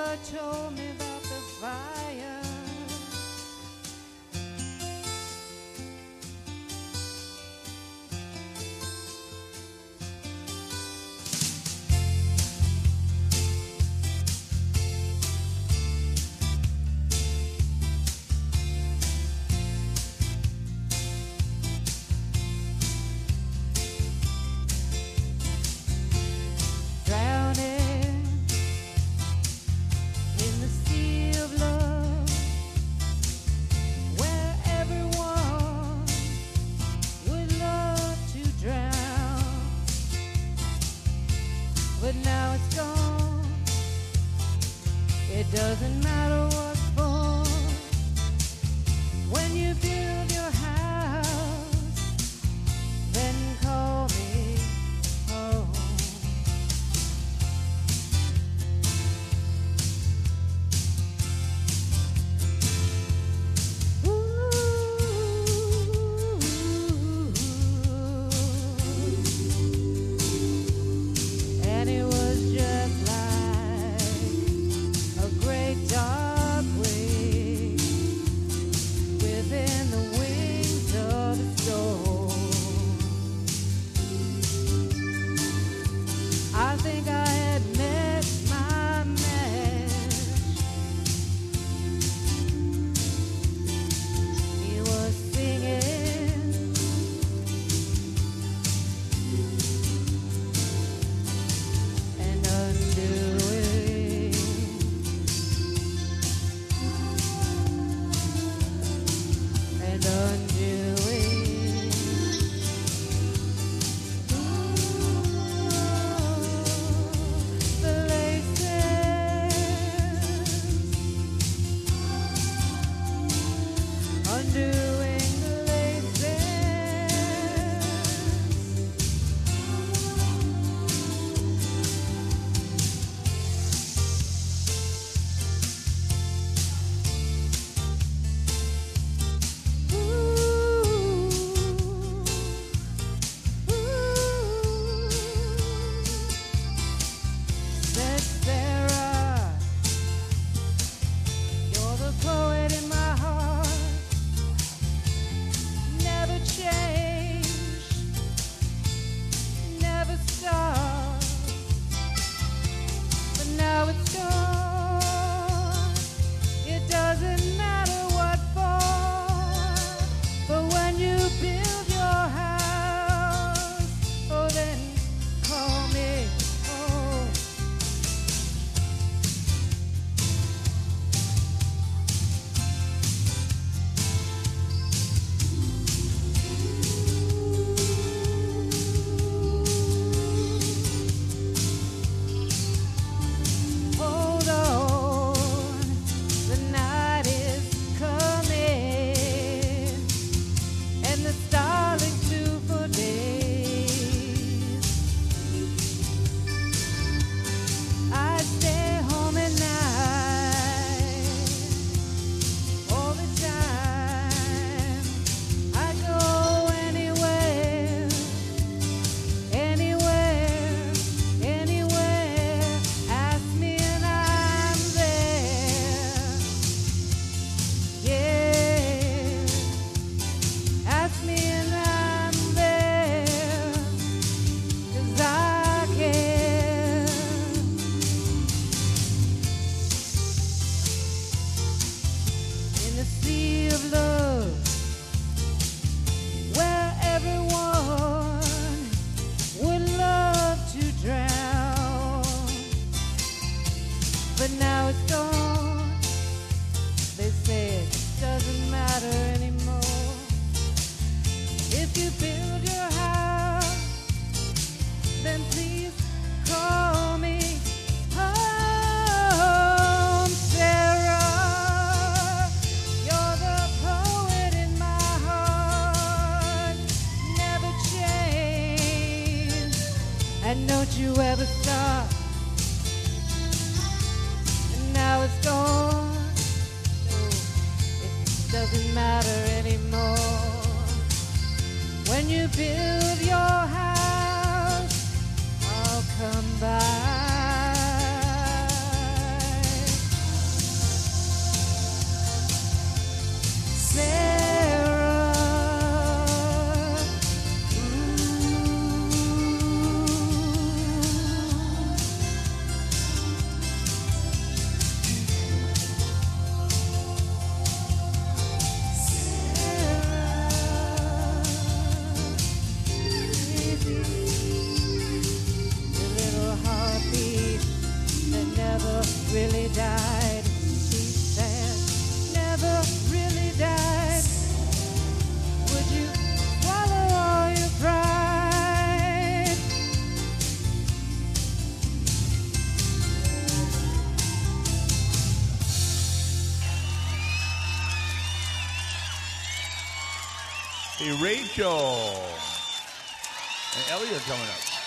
told me about the fire. But now it's gone. It doesn't matter what for. When you build your house, then call me home. And it was just like a great dark wave within the wings of the storm. I think I had met my match. He was singing, and undoing, and undoing. The laces, undoing the laces. Said Sarah, you're the poet in my heart. Never change, never stop. But now it's gone. It doesn't matter what for. But when you build your house, oh then call me home. Hold on, the night is coming, and the starlings too for days. I stay home at night all the time. I go anywhere, anywhere, anywhere. Ask me and I'm there. Yeah, ask me and I'm there, 'cause I care. In the sea of love, where everyone would love to drown. But now it's gone. They say it doesn't matter anymore. If you build your house, then please call me home. Sarah, you're the poet in my heart. Never change, and don't you ever stop. And now it's gone. No, it doesn't matter anymore. When you build your house, I'll come by. Hey, Rachel. And Elliot coming up.